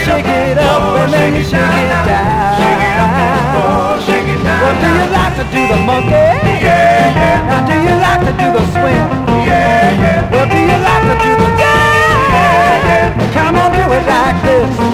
shake it up and then you shake it down. Well, do you like to do the monkey? Now do you like to do the swing? Well, do you like to do the come on, do it like this.